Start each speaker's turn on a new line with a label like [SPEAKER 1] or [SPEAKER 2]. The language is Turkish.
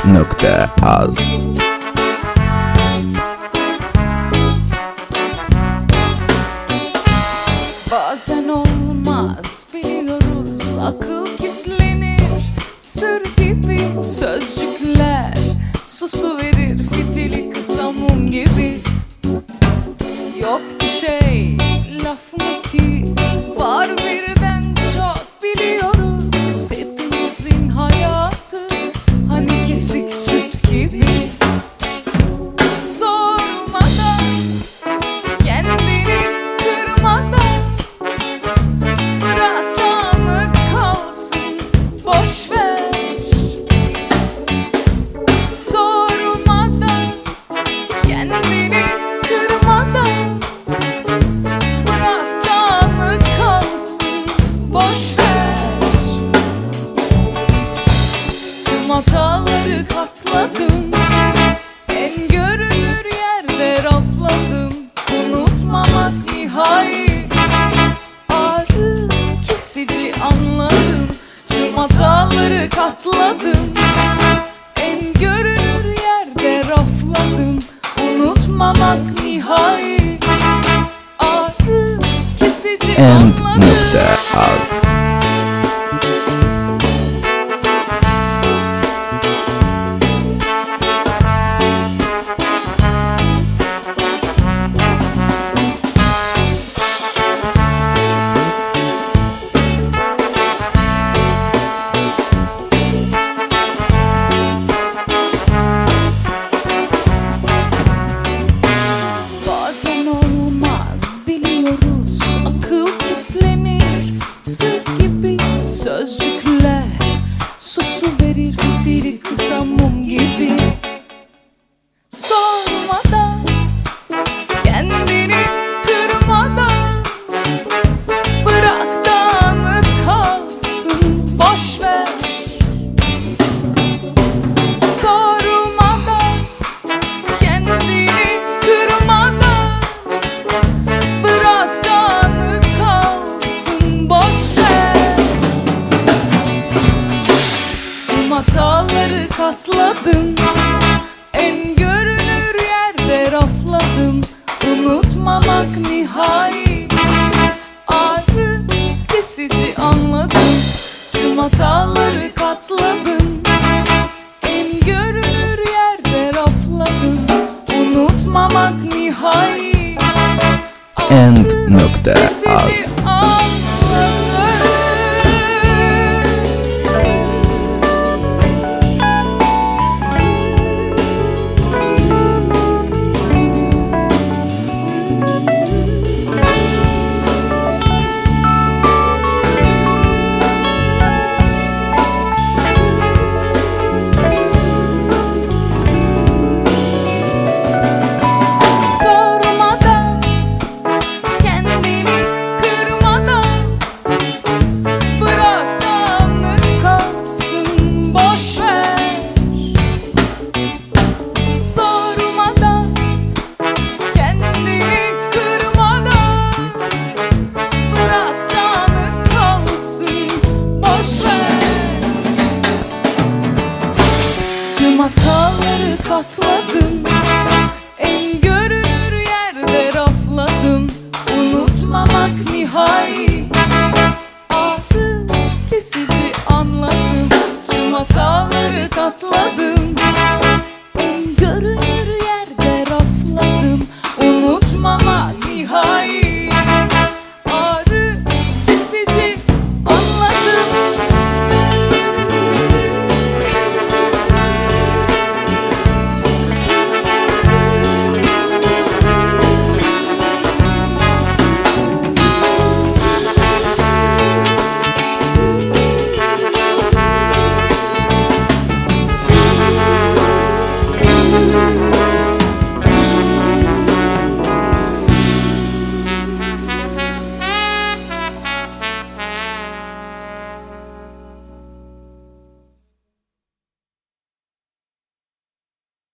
[SPEAKER 1] End.az.
[SPEAKER 2] Bazen olmaz biliyoruz, akıl kilitlenir, sır gibi sözcükler susuverir, fitili kısa mum gibi. Yok bir şey laf mı ki, var birden çok biliyoruz. Hepimizin hayatı hani kesik süt gibi. Sormadan, kendini kırmadan, bırak dağınık kalsın, boş ver. Sormadan, kendini kırmadan, bırak dağınık kalsın, boş ver. Tüm hataları katladım, en görünür yerde rafladım. Unutmamak nihai, ağrı kesici anladım. Tüm hataları katladım, en görünür yerde rafladım. Unutmamak nihai, ağrı kesici anladım.
[SPEAKER 1] End.az.
[SPEAKER 2] Bazen olmaz biliyoruz, akıl kilitlenir, sır gibi sözcükler susuverir, fitili kısa mum gibi. Sormadan, kendini kırmadan, bırak dağınık kalsın, boş ver. Sormadan, kendini kırmadan, bırak dağınık kalsın, boş ver. Tüm hataları katladım, en görünür yerde rafladım. Unutmamak nihai, ağrı kesici anladım. Tüm hataları katladım, en görünür yerde rafladım. Unutmamak nihai, ağrı kesici
[SPEAKER 1] End.az.
[SPEAKER 2] anladım. Sormadan, kendini kırmadan, bırak dağınık kalsın, boş ver. Sormadan, kendini kırmadan, bırak dağınık kalsın, boş ver. Tüm hataları katladım,